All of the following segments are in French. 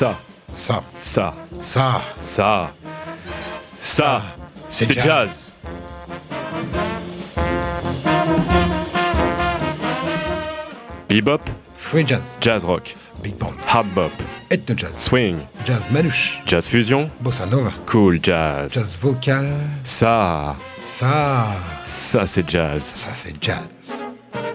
Ça, Ça, ça, ça, ça, ça, c'est jazz. Bebop, free jazz, jazz rock, big band, hard bop, ethno jazz, swing, jazz manouche, jazz fusion, bossa nova, cool jazz. jazz vocal, Ça c'est jazz. ça c'est jazz.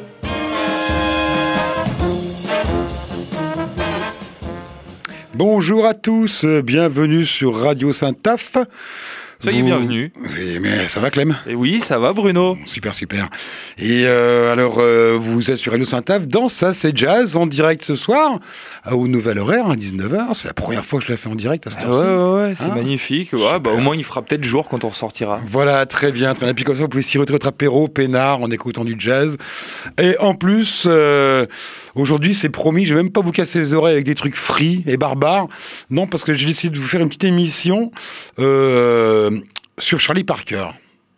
Bonjour à tous, bienvenue sur Radio Saint-Taf. Soyez bienvenus. Oui, mais ça va Clem ? Et oui, ça va Bruno. Super. Et alors, vous êtes sur Radio Saint-Taf dans Ça c'est Jazz en direct ce soir, au nouvel horaire, à 19h. C'est la première fois que je la fais en direct à cette heure-ci. Ouais, c'est magnifique. Ouais, bah, au moins il fera peut-être jour quand on ressortira. Voilà, très bien. Et puis comme ça, vous pouvez siroter votre apéro, peinard, en écoutant du jazz. Et en plus, aujourd'hui, c'est promis, je vais même pas vous casser les oreilles avec des trucs frits et barbares. Non, parce que j'ai décidé de vous faire une petite émission sur Charlie Parker.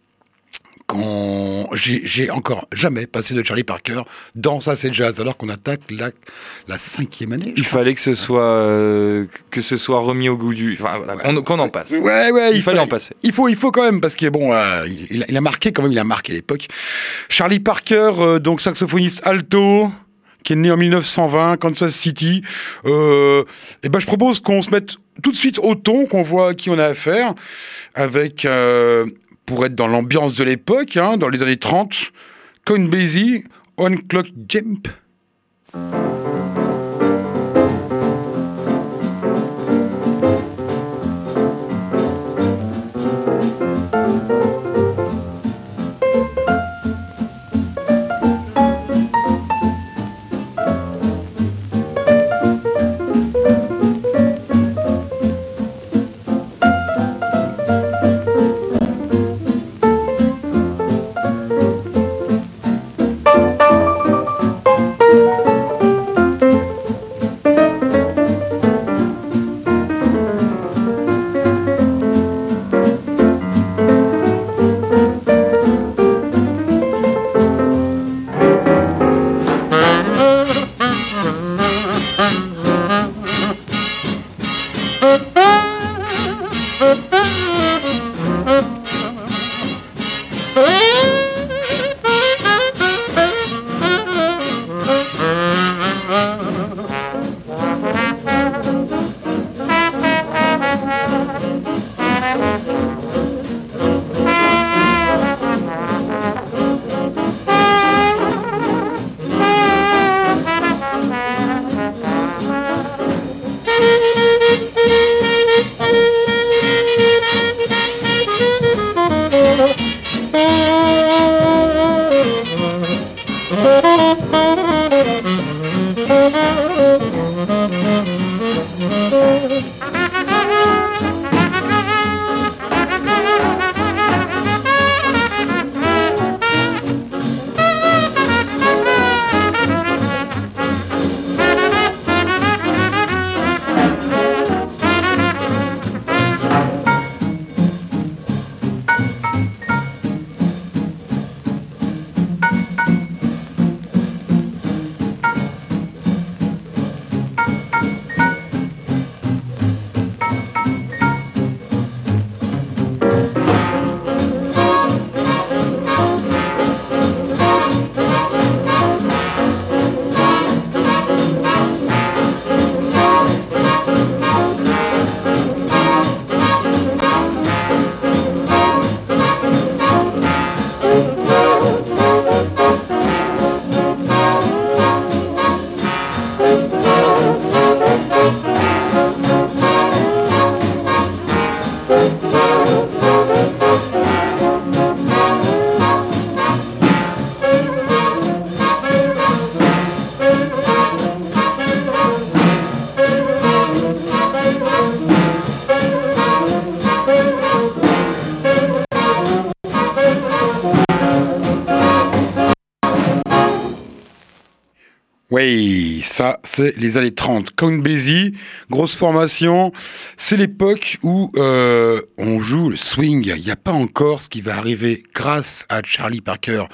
J'ai encore jamais passé de Charlie Parker dans Ça c'est Jazz, alors qu'on attaque la 5e année. Il fallait que ce soit remis au goût du... Enfin, voilà, qu'on en passe. Ouais, il fallait en passer. Il faut quand même, parce que bon, il a marqué quand même, il a marqué l'époque. Charlie Parker, donc saxophoniste alto, qui est né en 1920, Kansas City. Et ben, je propose qu'on se mette tout de suite au ton, qu'on voit à qui on a affaire, avec, pour être dans l'ambiance de l'époque, dans les années 30, Count Basie, One Clock Jump. Oui, ça, c'est les années 30. Count Basie, grosse formation. C'est l'époque où on joue le swing. Il n'y a pas encore ce qui va arriver grâce à Charlie Parker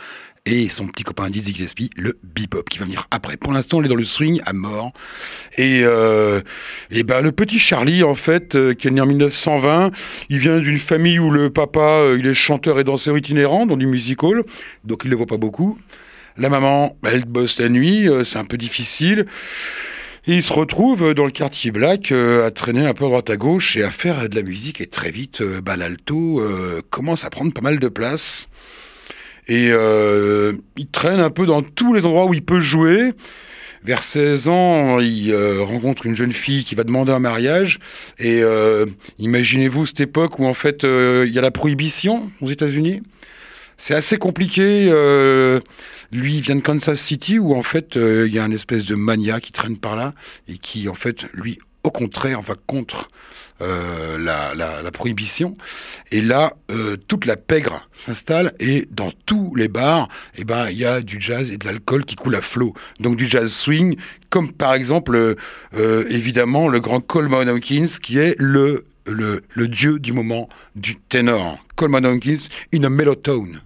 et son petit copain Dizzy Gillespie, le bebop, qui va venir après. Pour l'instant, on est dans le swing à mort. Et le petit Charlie, en fait, qui est né en 1920, il vient d'une famille où le papa, il est chanteur et danseur itinérant dans du music hall, donc il ne le voit pas beaucoup. La maman, elle bosse la nuit, c'est un peu difficile. Et il se retrouve dans le quartier black à traîner un peu à droite à gauche et à faire de la musique. Et très vite, l'alto commence à prendre pas mal de place. Et il traîne un peu dans tous les endroits où il peut jouer. Vers 16 ans, il rencontre une jeune fille qui va demander un mariage. Et imaginez-vous cette époque où en fait il y a la prohibition aux États-Unis. C'est assez compliqué. Lui, il vient de Kansas City où en fait il y a une espèce de mania qui traîne par là et qui en fait, lui, au contraire, va contre la prohibition. Et là, toute la pègre s'installe et dans tous les bars, il y a du jazz et de l'alcool qui coule à flot. Donc du jazz swing, comme par exemple, évidemment, le grand Coleman Hawkins qui est le dieu du moment du ténor. Coleman Hawkins in a mellow tone.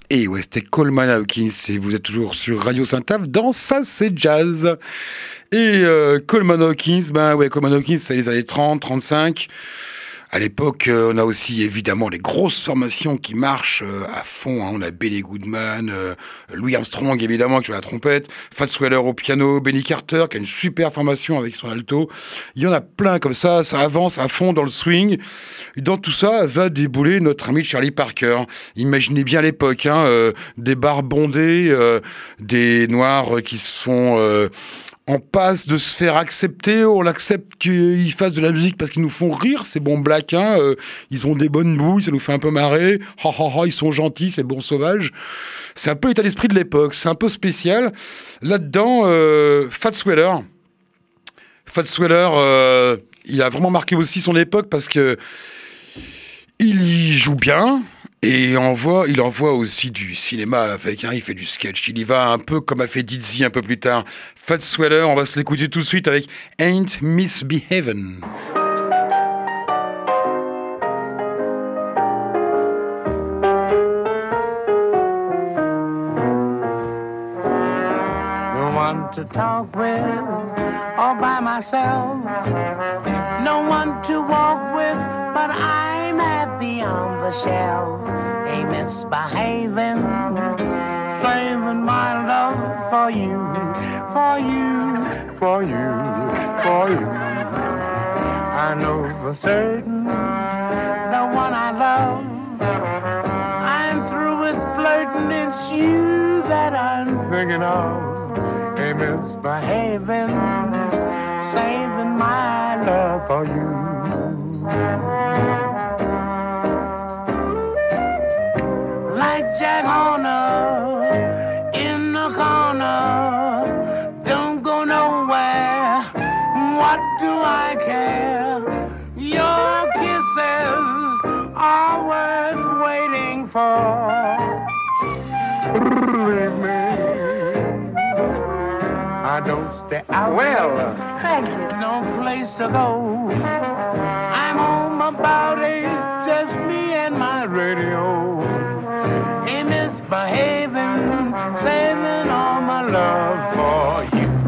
Et ouais, c'était Coleman Hawkins, et vous êtes toujours sur Radio Saint-Ave dans Ça c'est Jazz. Et Coleman Hawkins, Coleman Hawkins, c'est les années 30, 35. À l'époque, on a aussi évidemment les grosses formations qui marchent à fond. On a Benny Goodman, Louis Armstrong évidemment qui joue à la trompette, Fats Weller au piano, Benny Carter qui a une super formation avec son alto. Il y en a plein comme ça avance à fond dans le swing. Et dans tout ça va débouler notre ami Charlie Parker. Imaginez bien l'époque, des bars bondés, des noirs qui sont... en passe de se faire accepter, on accepte qu'ils fassent de la musique parce qu'ils nous font rire, ces bons blacks, ils ont des bonnes bouilles, ça nous fait un peu marrer, ils sont gentils, ces bons sauvages. C'est un peu l'état d'esprit de l'époque, c'est un peu spécial. Là-dedans, Fats Weller, il a vraiment marqué aussi son époque parce que il y joue bien. Et il envoie aussi du cinéma avec, il fait du sketch. Il y va un peu comme a fait Dizzy un peu plus tard. Fats Weller, on va se l'écouter tout de suite avec Ain't Misbehavin'. No one to talk with, all by myself. No one to walk with, but I'm happy on the shelf. Ain't misbehaving, saving my love for you, for you, for you, for you. I know for certain the one I love. I'm through with flirting, it's you that I'm thinking of. Ain't misbehaving, saving my love for you. Like Jack Horner in the corner, don't go nowhere. What do I care? Your kisses are worth waiting for. Believe me, I don't stay out. Well, Thank you. No place to go. I'm home about 8, just me and my radio. Ain't misbehaving, saving all my love for you.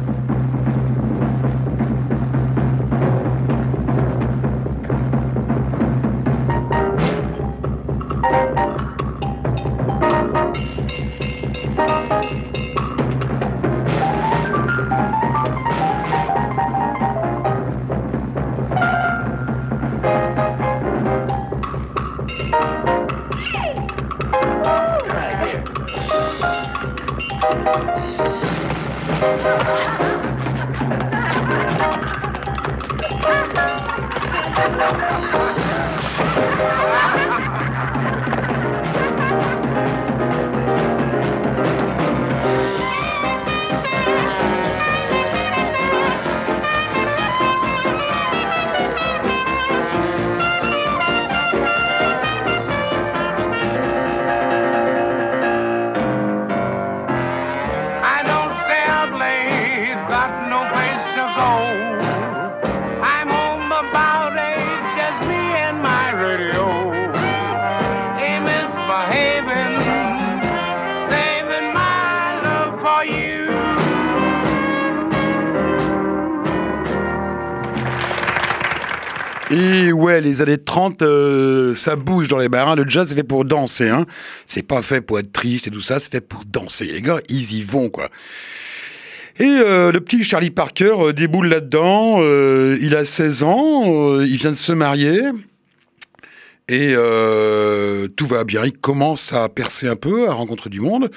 Et ouais, les années 30, ça bouge dans les bars. Le jazz, c'est fait pour danser. C'est pas fait pour être triste et tout ça, c'est fait pour danser. Les gars, ils y vont, quoi. Et le petit Charlie Parker déboule là-dedans. Il a 16 ans, il vient de se marier. Et tout va bien. Il commence à percer un peu, à rencontrer du monde.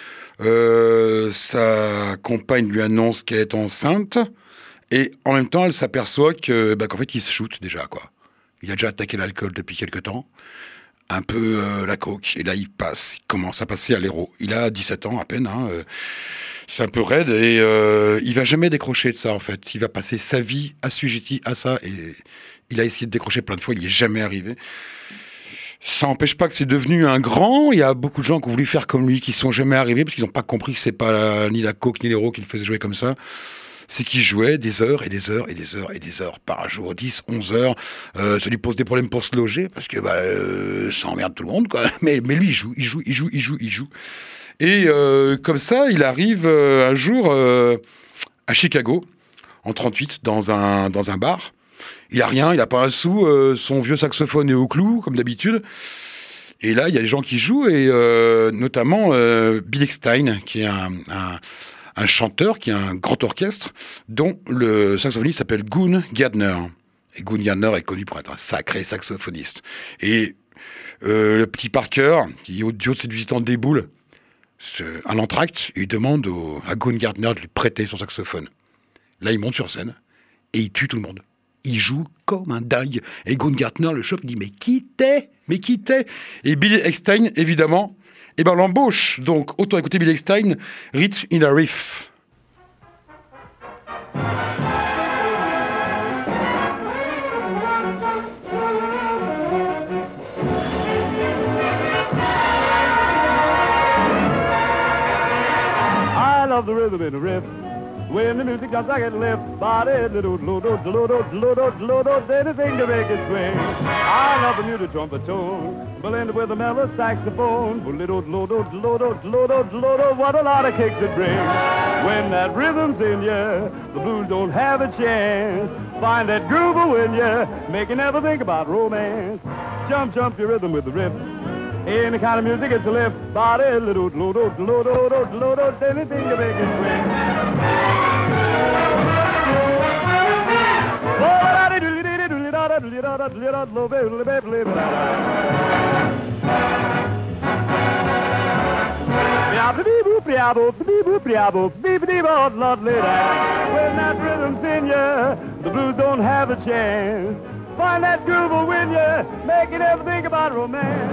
Sa compagne lui annonce qu'elle est enceinte. Et en même temps, elle s'aperçoit qu'en fait, il se shoot déjà, quoi. Il a déjà attaqué l'alcool depuis quelque temps, un peu la coke, et là, il commence à passer à l'héro. Il a 17 ans à peine, c'est un peu raide, et il va jamais décrocher de ça, en fait. Il va passer sa vie assujetti à ça, et il a essayé de décrocher plein de fois, il n'y est jamais arrivé. Ça n'empêche pas que c'est devenu un grand. Il y a beaucoup de gens qui ont voulu faire comme lui, qui ne sont jamais arrivés, parce qu'ils n'ont pas compris que c'est pas ni la coke ni l'héro qui le faisait jouer comme ça. c'est qu'il jouait des heures et des heures et des heures et des heures par jour, 10, 11 heures. Ça lui pose des problèmes pour se loger, parce que ça emmerde tout le monde, quoi. Mais lui, il joue. Et comme ça, il arrive un jour à Chicago, en 38, dans un bar. Il a rien, il n'a pas un sou, son vieux saxophone est au clou, comme d'habitude. Et là, il y a des gens qui jouent, et notamment Bill Eckstine, qui est un chanteur, qui a un grand orchestre, dont le saxophoniste s'appelle Goon Gardner. Et Goon Gardner est connu pour être un sacré saxophoniste. Et le petit Parker, qui au duo de cette visitante des boules, à l'entracte, il demande à Goon Gardner de lui prêter son saxophone. Là, il monte sur scène et il tue tout le monde. Il joue comme un dingue. Et Goon Gardner le chope, il dit « Mais qui t'es ?» Et Billy Eckstine, évidemment, l'embauche. Donc, autant écouter Billy Eckstine, Rhythm in a Riff. I love the rhythm in a riff. When the music comes, I get lift. Body, anything to make it swing. I love the muted trumpet tone, blended with a mellow saxophone. What a lot of kicks it brings. When that rhythm's in ya, the blues don't have a chance. Find that groove in ya, make you never think about romance. Jump your rhythm with the riff. Any kind of music, it's a lift. Body, anything to make it swing. When that rhythm's in ya, the blues don't have a chance. Find that groove will win ya, make you never think about romance.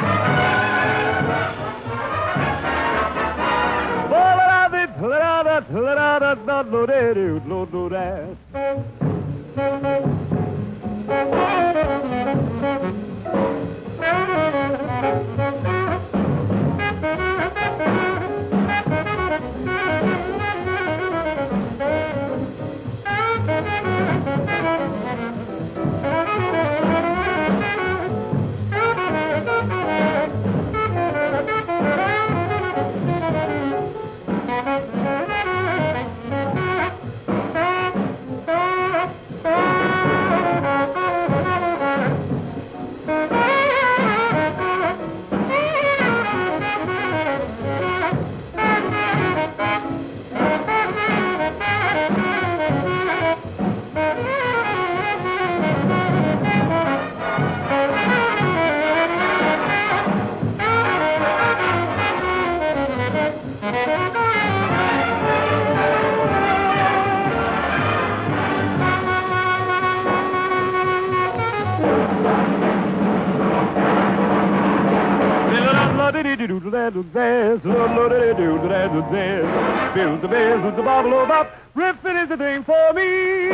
Build the bells with the bottle of up. Riffing is the thing for me.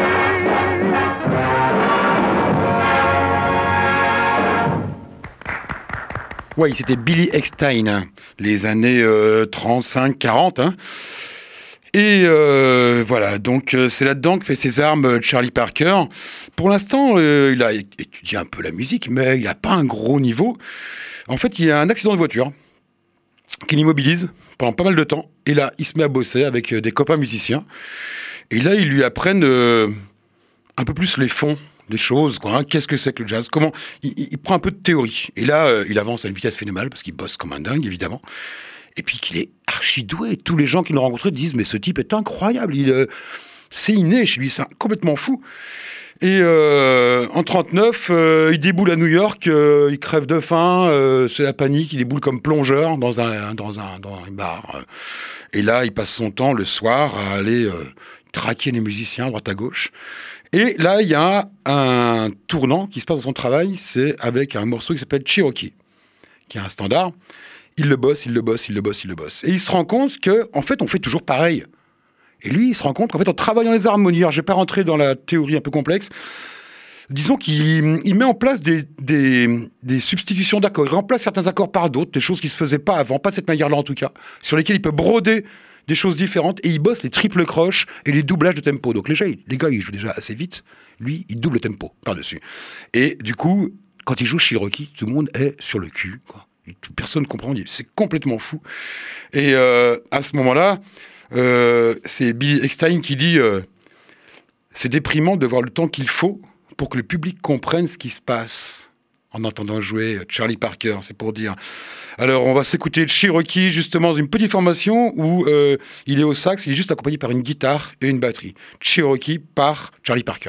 Ouais, c'était Billy Eckstine, les années 35-40. Hein. Et voilà, donc c'est là-dedans que fait ses armes Charlie Parker. Pour l'instant, il a étudié un peu la musique, mais il n'a pas un gros niveau. En fait, il a un accident de voiture qui l'immobilise pendant pas mal de temps. Et là, il se met à bosser avec des copains musiciens. Et là, ils lui apprennent un peu plus les fonds des choses, quoi, hein. Qu'est-ce que c'est que le jazz? Comment il prend un peu de théorie. Et là, il avance à une vitesse phénoménale parce qu'il bosse comme un dingue, évidemment. Et puis qu'il est archi doué. Tous les gens qui l'ont rencontré disent « Mais ce type est incroyable, c'est inné chez lui, c'est complètement fou ». Et en 39, il déboule à New York, il crève de faim, c'est la panique, il déboule comme plongeur dans un bar. Et là, il passe son temps le soir à aller traquer les musiciens à droite à gauche. Et là, il y a un tournant qui se passe dans son travail, c'est avec un morceau qui s'appelle Cherokee, qui est un standard. Il le bosse. Et il se rend compte qu'en fait, on fait toujours pareil. Et lui, il se rend compte qu'en fait, en travaillant les harmonies, alors je ne vais pas rentrer dans la théorie un peu complexe, disons qu'il met en place des substitutions d'accords. Il remplace certains accords par d'autres, des choses qui ne se faisaient pas avant, pas de cette manière-là en tout cas, sur lesquelles il peut broder des choses différentes et il bosse les triples croches et les doublages de tempo. Donc les gars, ils jouent déjà assez vite. Lui, il double le tempo par-dessus. Et du coup, quand il joue Cherokee, tout le monde est sur le cul, quoi. Personne ne comprend, c'est complètement fou. Et à ce moment-là, c'est Billy Eckstine qui dit c'est déprimant de voir le temps qu'il faut pour que le public comprenne ce qui se passe en entendant jouer Charlie Parker, c'est pour dire. Alors, on va s'écouter Cherokee, justement, dans une petite formation où il est au sax, il est juste accompagné par une guitare et une batterie. Cherokee par Charlie Parker.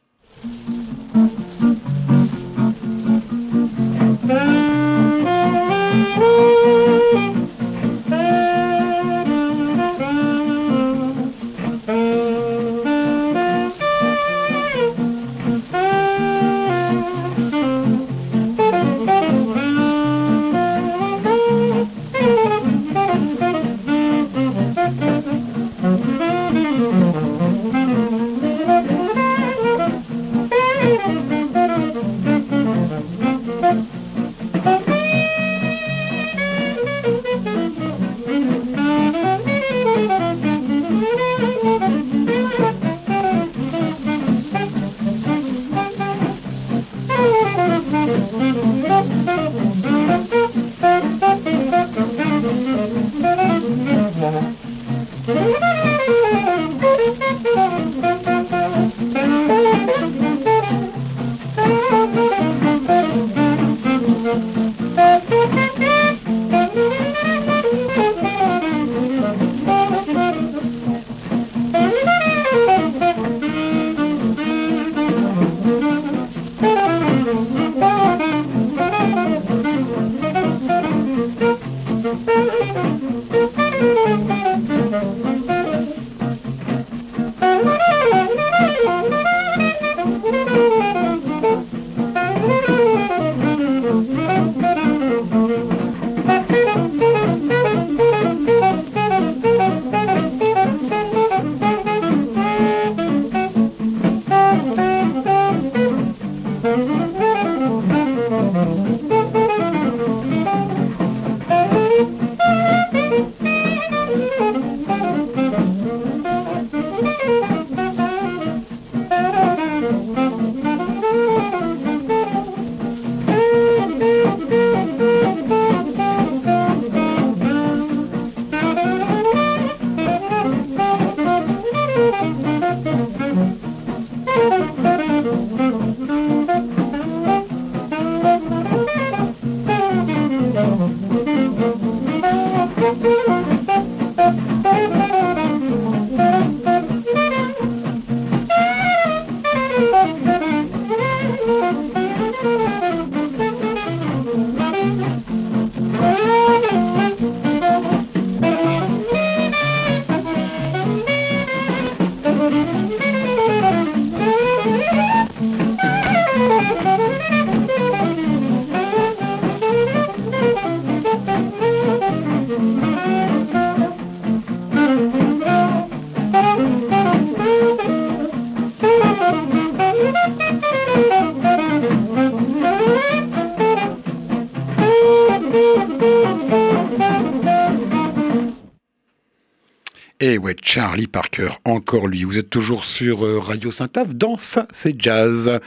Et ouais, Charlie Parker, encore lui. Vous êtes toujours sur Radio Saint-Ave, dans Ça, c'est Jazz.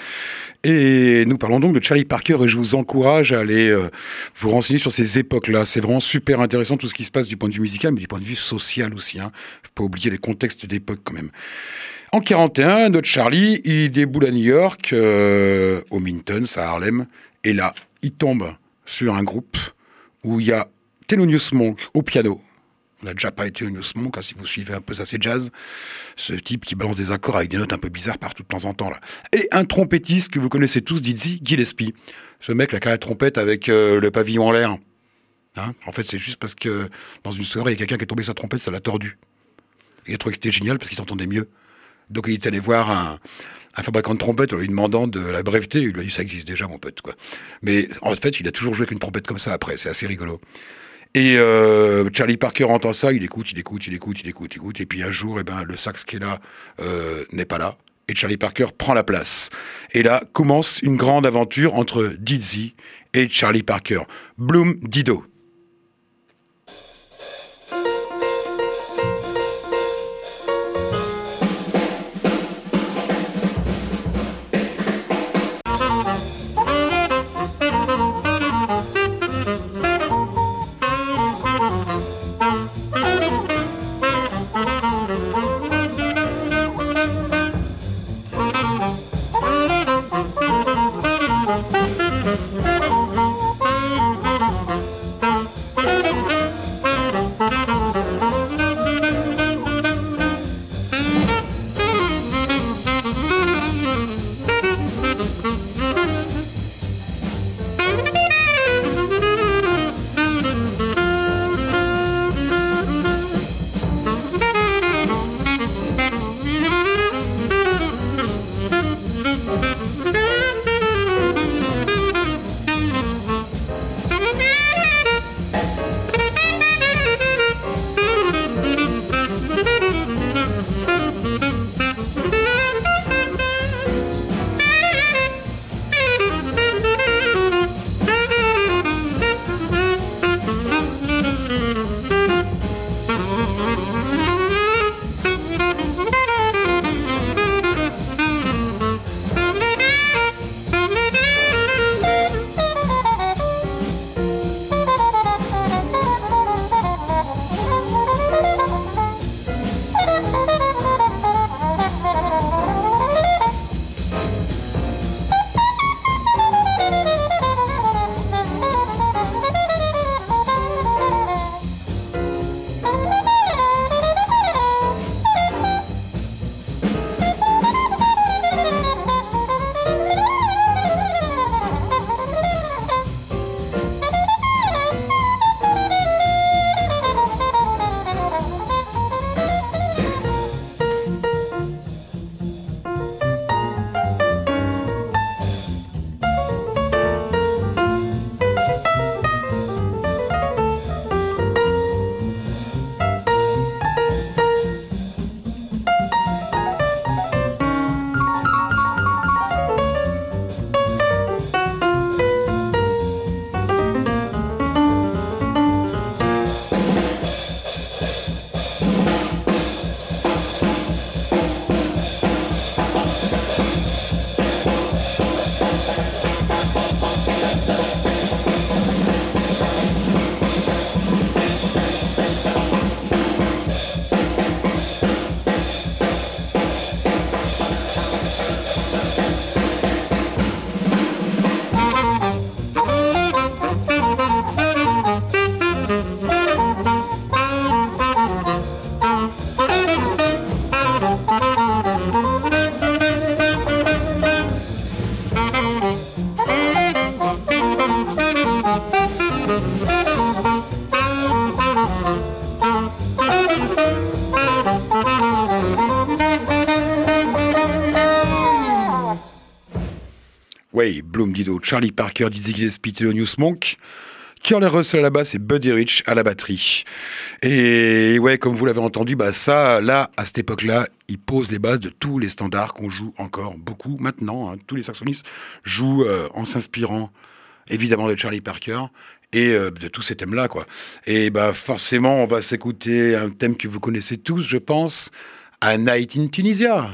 Et nous parlons donc de Charlie Parker et je vous encourage à aller vous renseigner sur ces époques-là. C'est vraiment super intéressant tout ce qui se passe du point de vue musical, mais du point de vue social aussi. Faut pas oublier les contextes d'époque quand même. En 41, notre Charlie, il déboule à New York, au Minton, à Harlem. Et là, il tombe sur un groupe où il y a Thelonious Monk au piano. On n'a déjà pas été Thelonious Monk, si vous suivez un peu Ça c'est Jazz. Ce type qui balance des accords avec des notes un peu bizarres partout de temps en temps. Là. Et un trompettiste que vous connaissez tous, Dizzy Gillespie. Ce mec, là, qui a la trompette avec le pavillon en l'air. En fait, c'est juste parce que dans une soirée, il y a quelqu'un qui a tombé sa trompette, ça l'a tordu. Il a trouvé que c'était génial parce qu'il s'entendait mieux. Donc il est allé voir un fabricant de trompettes en lui demandant de la breveter. Il lui a dit ça existe déjà, mon pote, quoi. Mais en fait, il a toujours joué avec une trompette comme ça après. C'est assez rigolo. Et Charlie Parker entend ça, il écoute. Et puis un jour, le sax qui est là n'est pas là. Et Charlie Parker prend la place. Et là commence une grande aventure entre Dizzy et Charlie Parker. Bloom Dido. Bloom Dido, Charlie Parker, Dizzy Gillespie, Thelonious Monk, Curly Russell à la basse et Buddy Rich à la batterie. Et ouais, comme vous l'avez entendu, ça, là, à cette époque-là, il pose les bases de tous les standards qu'on joue encore beaucoup maintenant. Hein. Tous les saxophonistes jouent en s'inspirant évidemment de Charlie Parker et de tous ces thèmes-là, quoi. Et forcément, on va s'écouter un thème que vous connaissez tous, je pense, A Night in Tunisia.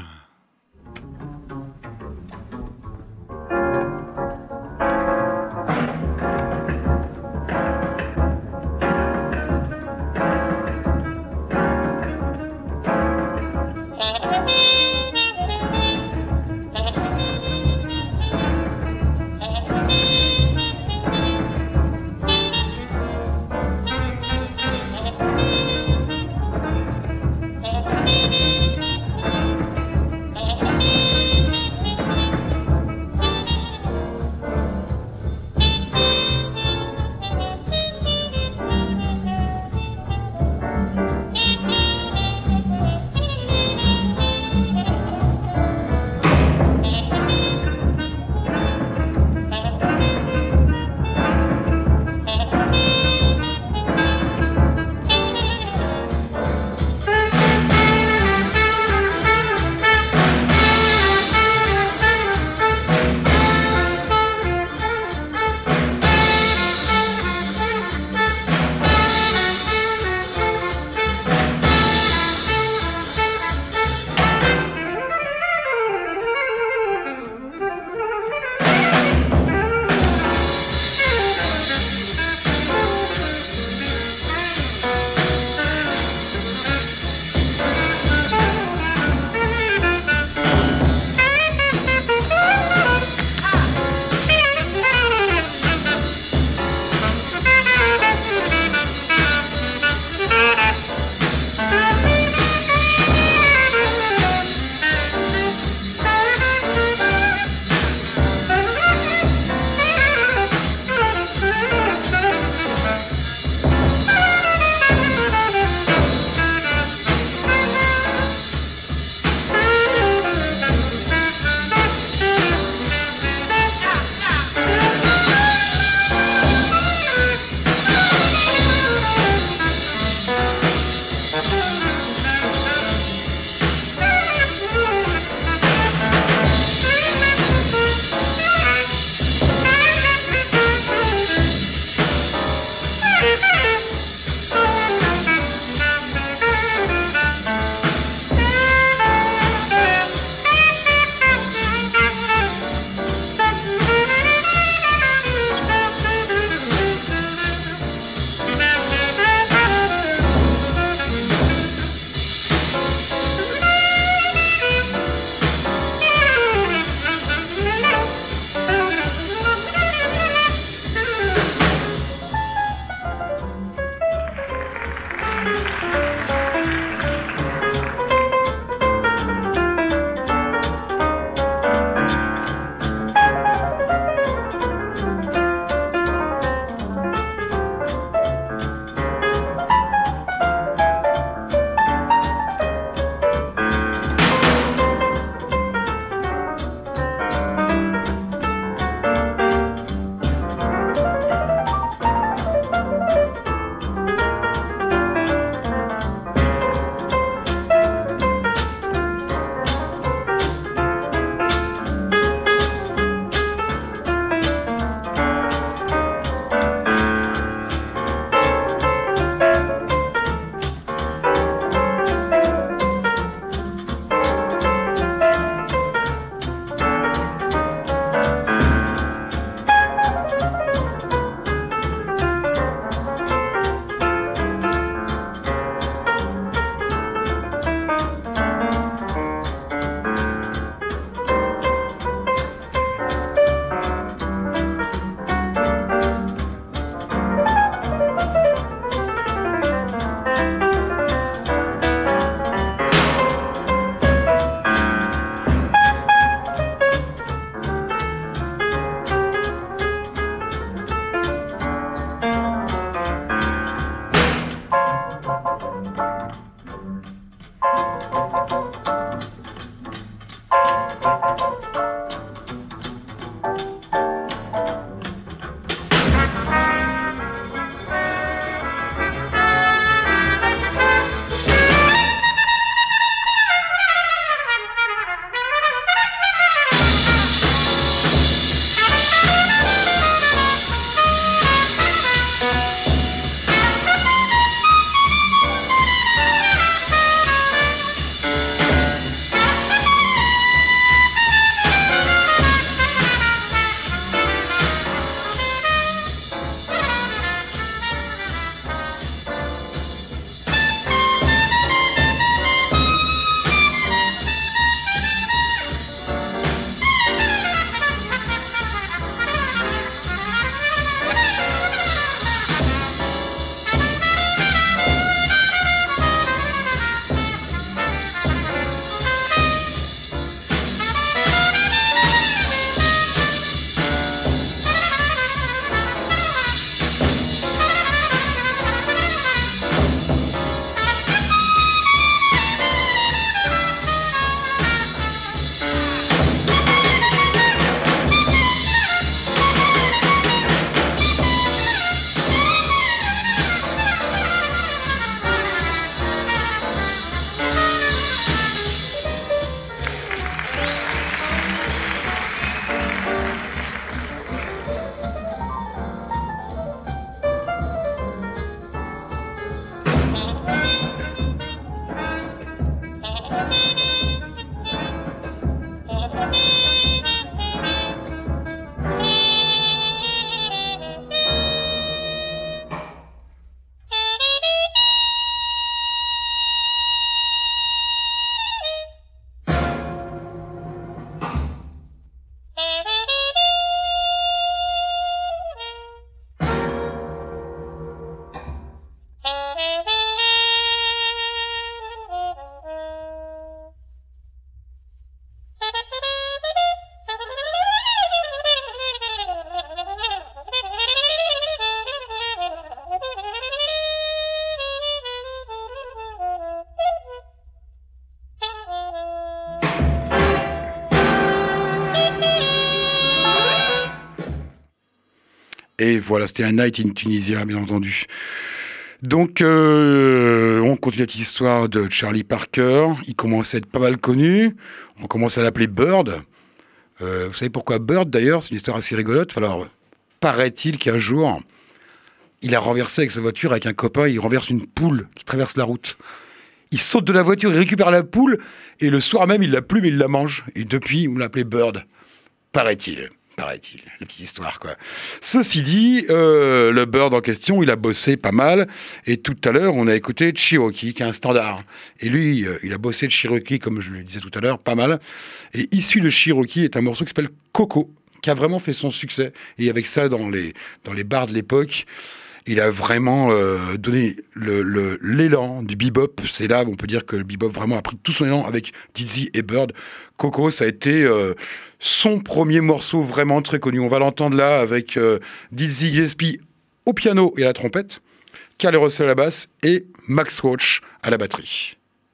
Et voilà, c'était un Night in Tunisia, bien entendu. Donc, on continue cette histoire de Charlie Parker. Il commence à être pas mal connu. On commence à l'appeler Bird. Vous savez pourquoi Bird, d'ailleurs? C'est une histoire assez rigolote. Alors, paraît-il qu'un jour, il a renversé avec sa voiture, avec un copain, il renverse une poule qui traverse la route. Il saute de la voiture, il récupère la poule, et le soir même, il l'a plume et il la mange. Et depuis, on l'appelait Bird. Paraît-il, la petite histoire, quoi. Ceci dit, le Bird en question, il a bossé pas mal, et tout à l'heure, on a écouté Cherokee, qui est un standard. Et lui, il a bossé de Cherokee, comme je le disais tout à l'heure, pas mal. Et issu de Cherokee est un morceau qui s'appelle Coco, qui a vraiment fait son succès. Et avec ça, dans les bars de l'époque, il a vraiment donné l'élan du bebop. C'est là où on peut dire que le bebop vraiment a pris tout son élan avec Dizzy et Bird. Coco, ça a été son premier morceau vraiment très connu. On va l'entendre là avec Dizzy Gillespie au piano et à la trompette, Carl Russell à la basse et Max Roach à la batterie.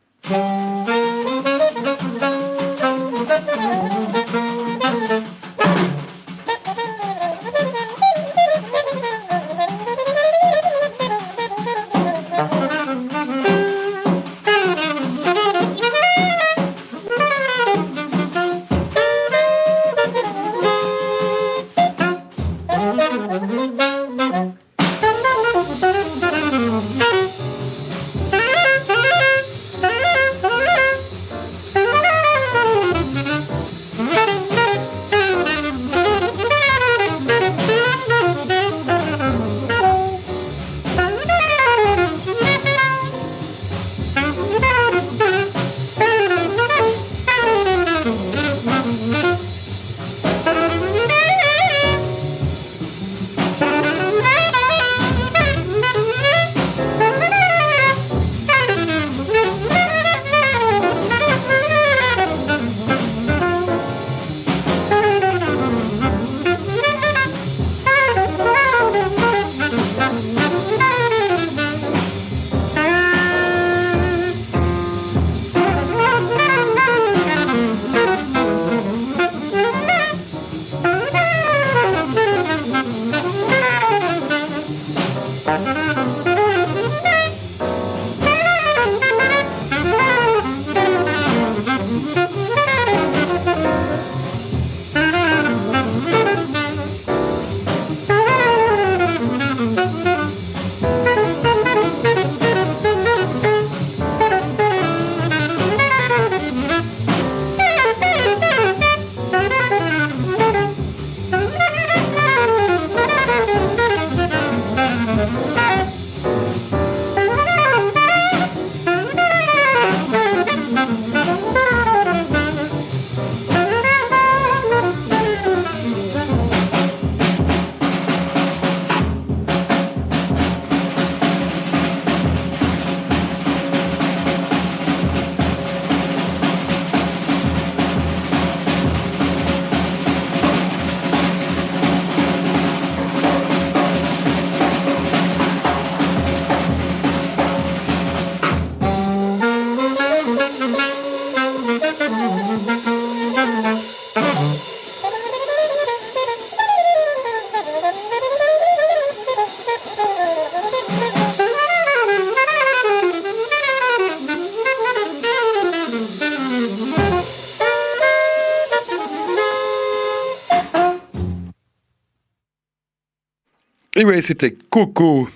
Et ouais, c'était Coco.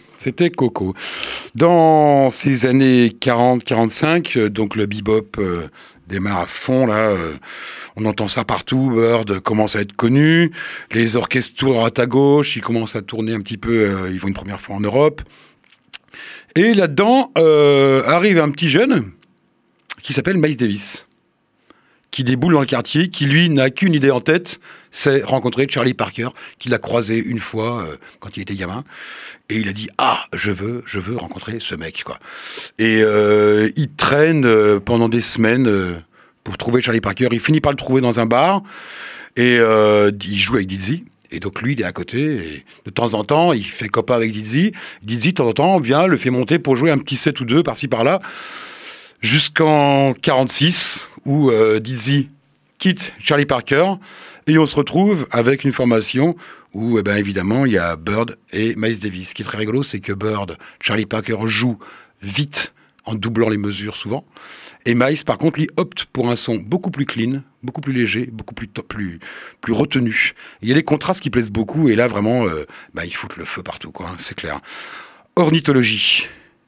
Dans ces années 40-45, donc le bebop démarre à fond, là. On entend ça partout. Bird commence à être connu. Les orchestres tournent à droite à gauche. Ils commencent à tourner un petit peu. Ils vont une première fois en Europe. Et là-dedans, arrive un petit jeune qui s'appelle Miles Davis, qui déboule dans le quartier, qui lui n'a qu'une idée en tête, c'est rencontrer Charlie Parker, qu'il a croisé une fois quand il était gamin, et il a dit je veux rencontrer ce mec, quoi. Et il traîne pendant des semaines pour trouver Charlie Parker. Il finit par le trouver dans un bar et il joue avec Dizzy. Et donc lui, il est à côté, et de temps en temps, il fait copain avec Dizzy. Dizzy, de temps en temps, vient, le fait monter pour jouer un petit set ou deux par-ci par-là, jusqu'en 46, où Dizzy quitte Charlie Parker et on se retrouve avec une formation où, évidemment, il y a Bird et Miles Davis. Ce qui est très rigolo, c'est que Bird, Charlie Parker joue vite en doublant les mesures souvent. Et Miles, par contre, lui, opte pour un son beaucoup plus clean, beaucoup plus léger, beaucoup plus retenu. Il y a des contrastes qui plaisent beaucoup, et là, vraiment, ils foutent le feu partout, quoi, hein, c'est clair. Ornithologie.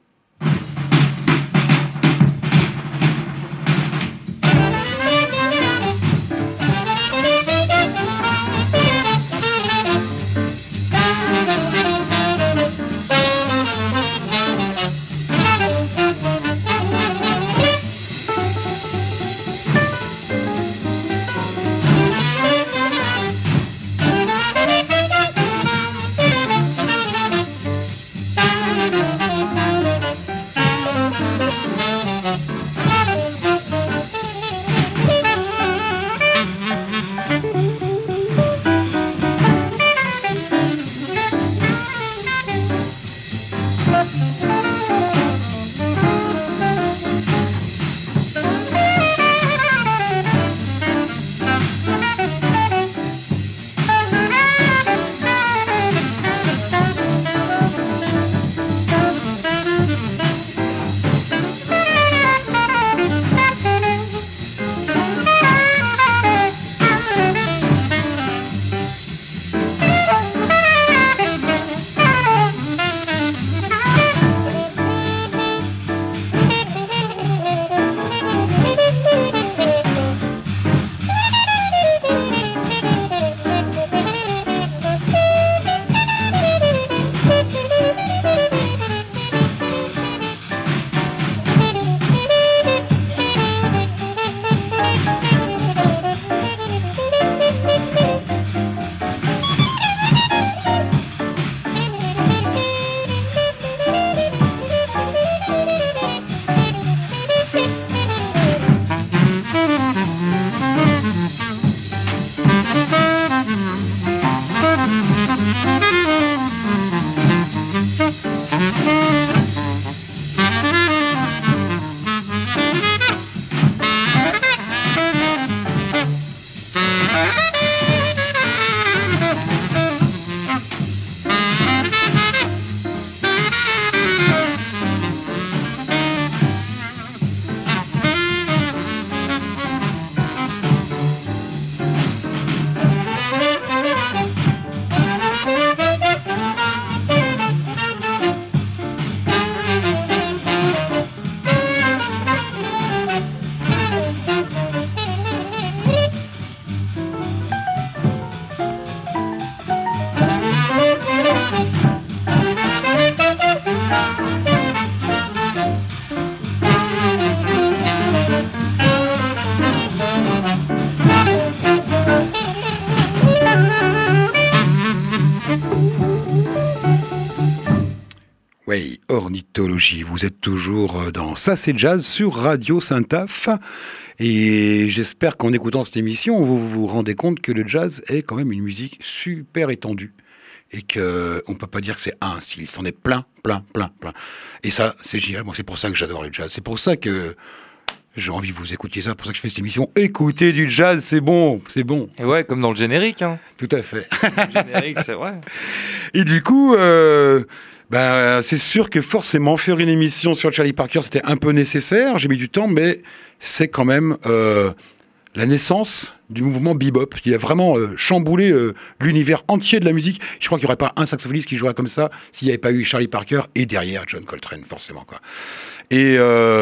Oui, ornithologie. Vous êtes toujours dans Ça c'est Jazz sur Radio Saint-Taf. Et j'espère qu'en écoutant cette émission, vous vous rendez compte que le jazz est quand même une musique super étendue. Et qu'on ne peut pas dire que c'est un style. C'en est plein. Et ça, c'est génial. Moi, c'est pour ça que j'adore le jazz. C'est pour ça que j'ai envie que vous écoutiez ça. C'est pour ça que je fais cette émission. Écoutez du jazz, c'est bon. Et ouais, comme dans le générique. Hein. Tout à fait. Le générique, c'est vrai. Et du coup... c'est sûr que forcément faire une émission sur Charlie Parker c'était un peu nécessaire, j'ai mis du temps, mais c'est quand même la naissance du mouvement bebop qui a vraiment chamboulé l'univers entier de la musique. Je crois qu'il n'y aurait pas un saxophoniste qui jouerait comme ça s'il n'y avait pas eu Charlie Parker et derrière John Coltrane forcément quoi. Et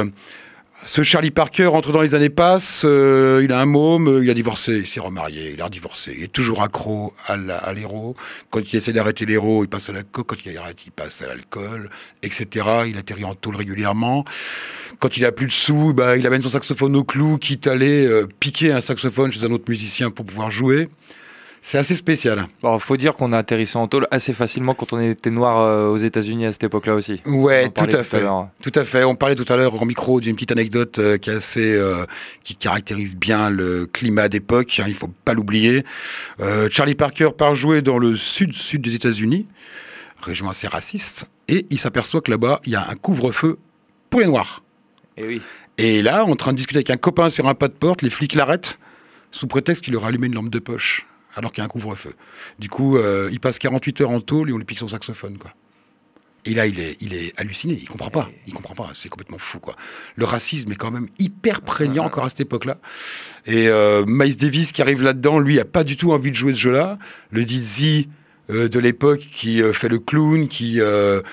ce Charlie Parker entre dans les années passent, il a un môme, il a divorcé, il s'est remarié, il a redivorcé, il est toujours accro à l'héro. Quand il essaie d'arrêter l'héro, il passe à la coke, quand il arrête, il passe à l'alcool, etc. Il atterrit en tôle régulièrement. Quand il a plus de sous, il amène son saxophone au clou, quitte à aller piquer un saxophone chez un autre musicien pour pouvoir jouer. C'est assez spécial. Bon, faut dire qu'on a atterri en tôle assez facilement quand on était noir aux États-Unis à cette époque-là aussi. Ouais, tout à fait. On parlait tout à l'heure en micro d'une petite anecdote qui caractérise bien le climat d'époque. Hein, il faut pas l'oublier. Charlie Parker part jouer dans le sud des États-Unis, région assez raciste, et il s'aperçoit que là-bas il y a un couvre-feu pour les noirs. Et oui. Et là, en train de discuter avec un copain sur un pas de porte, les flics l'arrêtent. sous prétexte qu'il aurait allumé une lampe de poche, alors qu'il y a un couvre-feu. Du coup, il passe 48 heures en tôle et on lui pique son saxophone, quoi. Et là, il est halluciné, il comprend pas, c'est complètement fou, quoi. Le racisme est quand même hyper prégnant encore à cette époque-là. Et Miles Davis qui arrive là-dedans, lui, a pas du tout envie de jouer ce jeu-là. Le Dizzy de l'époque qui fait le clown, qui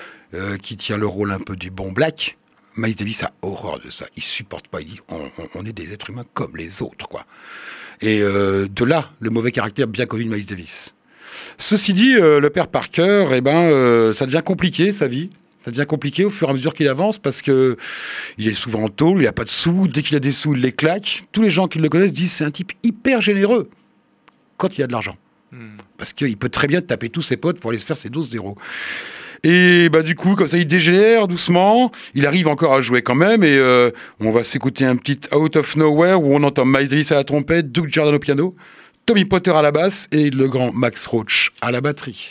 tient le rôle un peu du bon black. Miles Davis a horreur de ça, il supporte pas, il dit on est des êtres humains comme les autres, quoi. Et de là, le mauvais caractère bien connu de Miles Davis. Ceci dit, le père Parker, ça devient compliqué, sa vie. Ça devient compliqué au fur et à mesure qu'il avance parce que il est souvent en tôle, il n'a pas de sous. Dès qu'il a des sous, il les claque. Tous les gens qui le connaissent disent c'est un type hyper généreux quand il y a de l'argent. Parce qu'il peut très bien taper tous ses potes pour aller se faire ses doses d'héros. Et du coup, comme ça, il dégénère doucement. Il arrive encore à jouer quand même. Et on va s'écouter un petit Out of Nowhere où on entend Miles Davis à la trompette, Duke Jordan au piano, Tommy Potter à la basse et le grand Max Roach à la batterie.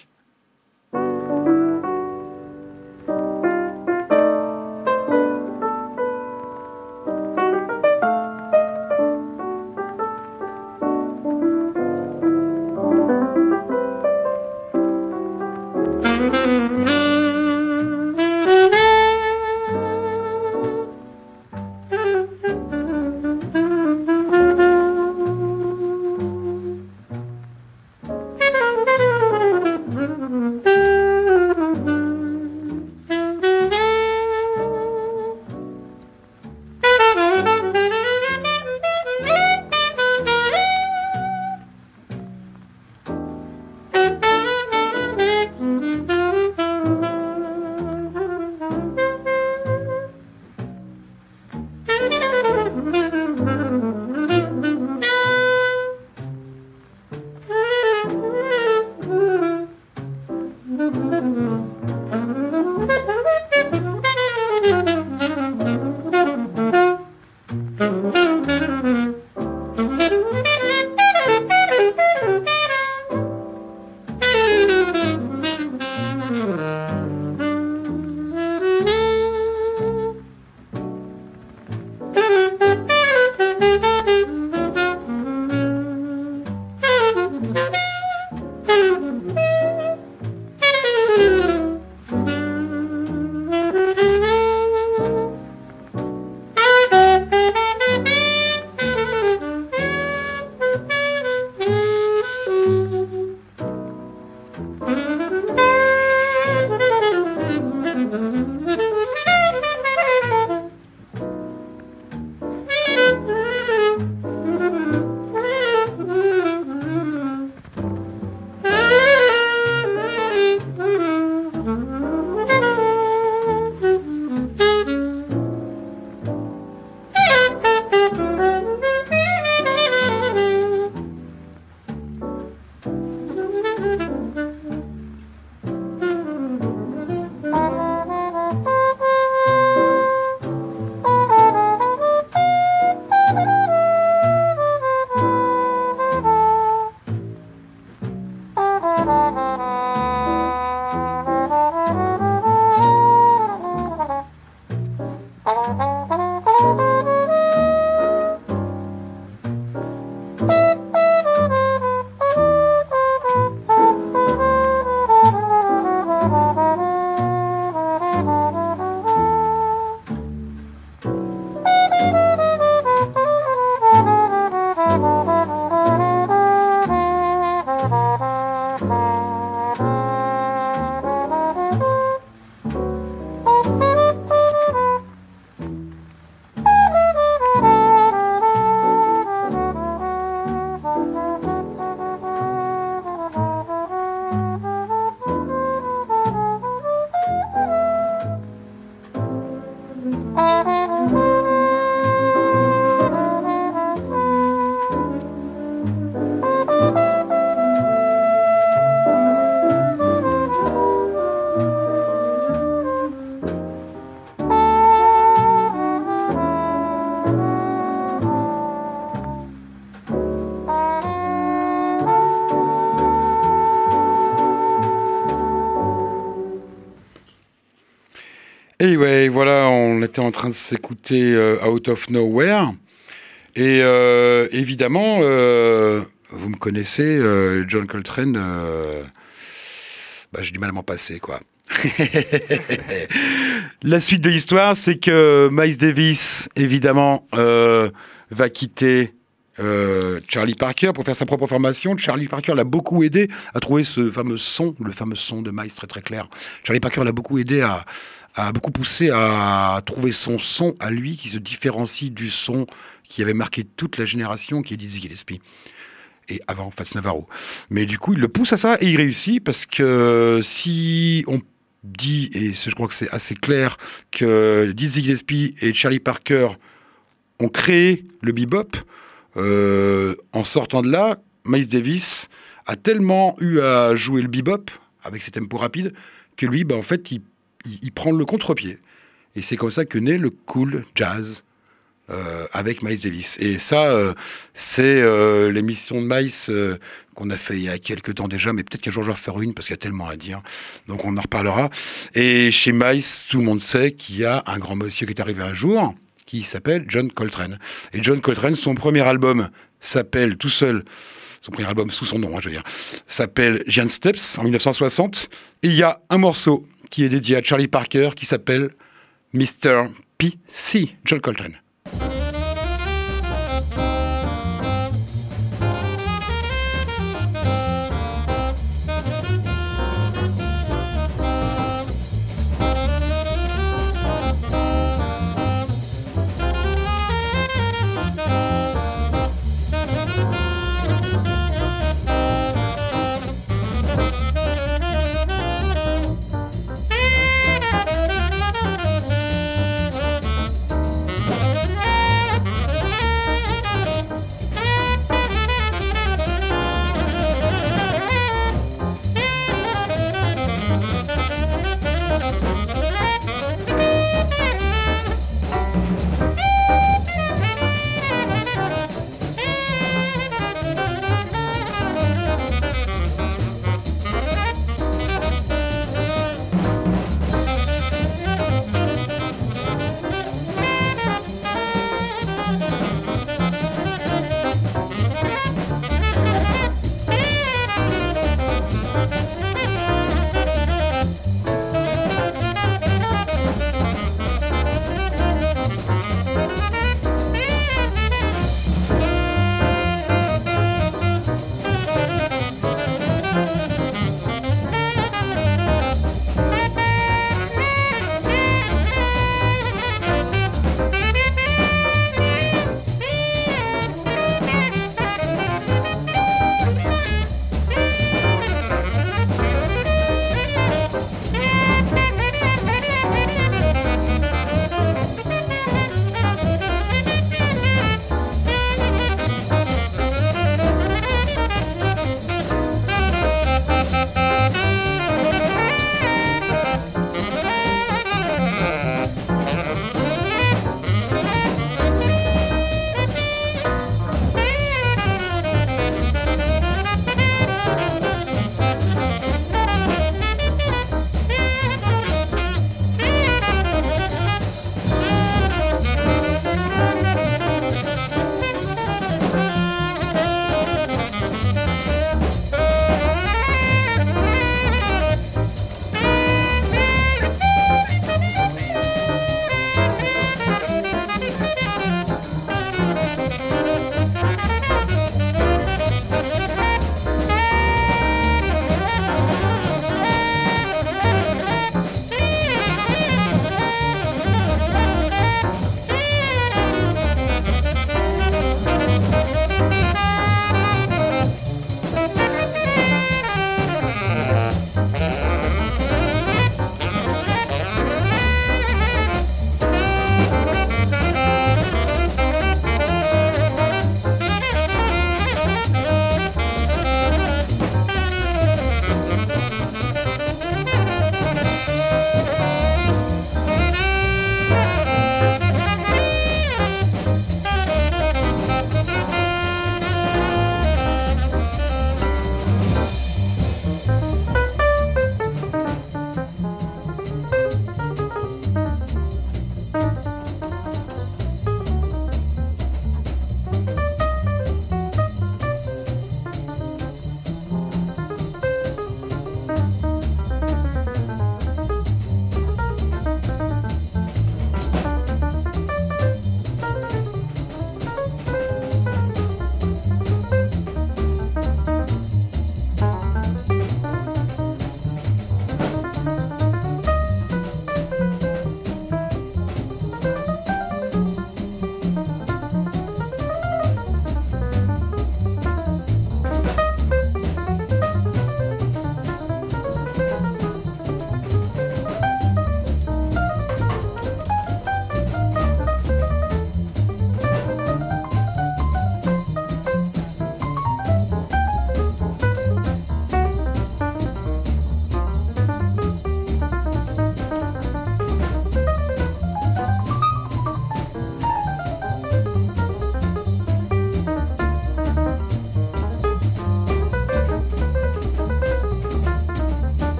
Et ouais, voilà, on était en train de s'écouter Out of Nowhere. Et évidemment, vous me connaissez, John Coltrane, j'ai du mal à m'en passer, quoi. La suite de l'histoire, c'est que Miles Davis, évidemment, va quitter Charlie Parker pour faire sa propre formation. Charlie Parker l'a beaucoup aidé à trouver le fameux son de Miles très très clair. Charlie Parker l'a beaucoup aidé a beaucoup poussé à trouver son son à lui qui se différencie du son qui avait marqué toute la génération, qui est Dizzy Gillespie. Et avant Fats Navarro. Mais du coup, il le pousse à ça et il réussit parce que si on dit, et je crois que c'est assez clair, que Dizzy Gillespie et Charlie Parker ont créé le bebop, en sortant de là, Miles Davis a tellement eu à jouer le bebop avec ses tempos rapides que lui, en fait, il prend le contre-pied. Et c'est comme ça que naît le cool jazz avec Miles Davis. Et ça, c'est l'émission de Miles qu'on a fait il y a quelques temps déjà, mais peut-être qu'un jour je vais en refaire une parce qu'il y a tellement à dire. Donc on en reparlera. Et chez Miles, tout le monde sait qu'il y a un grand monsieur qui est arrivé un jour qui s'appelle John Coltrane. Et John Coltrane, son premier album s'appelle tout seul, son premier album sous son nom, je veux dire, s'appelle Giant Steps en 1960. Et il y a un morceau qui est dédié à Charlie Parker qui s'appelle Mr. P.C. John Coltrane.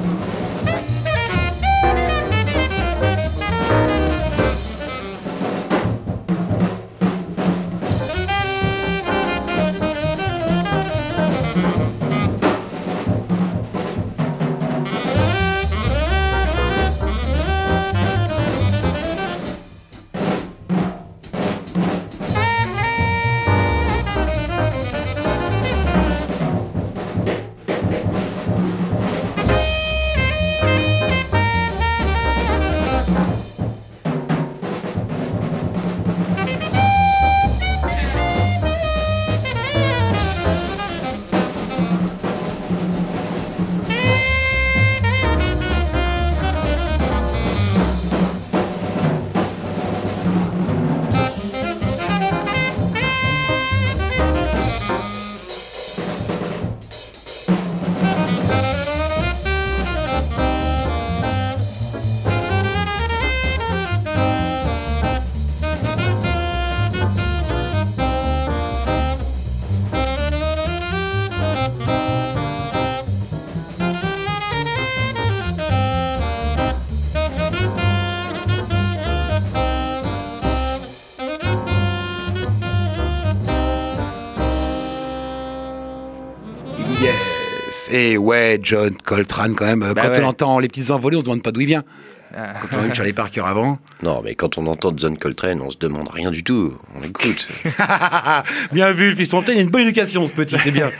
Et ouais, John Coltrane quand même. Quand ouais. on entend les petites envolées, on se demande pas d'où il vient. Quand on a eu Charlie Parker avant. Non, mais quand on entend John Coltrane, on se demande rien du tout. On écoute. Bien vu, le fiston. Il a une bonne éducation, ce petit, c'est bien.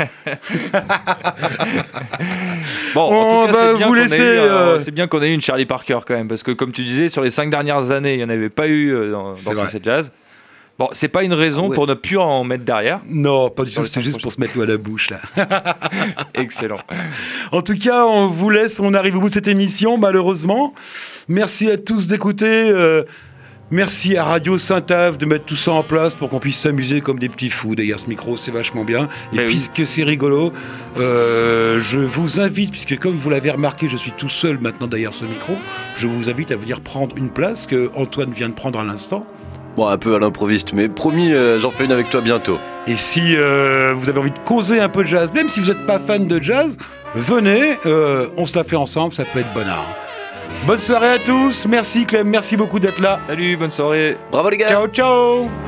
Bon, en tout va c'est bien qu'on ait eu une Charlie Parker quand même, parce que comme tu disais, sur les 5 dernières années, il n'y en avait pas eu dans Sunset Jazz. Bon, c'est pas une raison pour ne plus en mettre derrière. Non, pas du tout, c'était juste pour se mettre l'eau à la bouche, là. Excellent. En tout cas, on vous laisse, on arrive au bout de cette émission, malheureusement. Merci à tous d'écouter. Merci à Radio Saint-Ave de mettre tout ça en place pour qu'on puisse s'amuser comme des petits fous. D'ailleurs, ce micro, c'est vachement bien. Et puisque c'est rigolo, je vous invite, puisque comme vous l'avez remarqué, je suis tout seul maintenant derrière ce micro, je vous invite à venir prendre une place que Antoine vient de prendre à l'instant. Bon, un peu à l'improviste, mais promis, j'en fais une avec toi bientôt. Et si vous avez envie de causer un peu de jazz, même si vous n'êtes pas fan de jazz, venez, on se la fait ensemble, ça peut être bonnard. Bonne soirée à tous, merci Clem, merci beaucoup d'être là. Salut, bonne soirée. Bravo les gars. Ciao, ciao.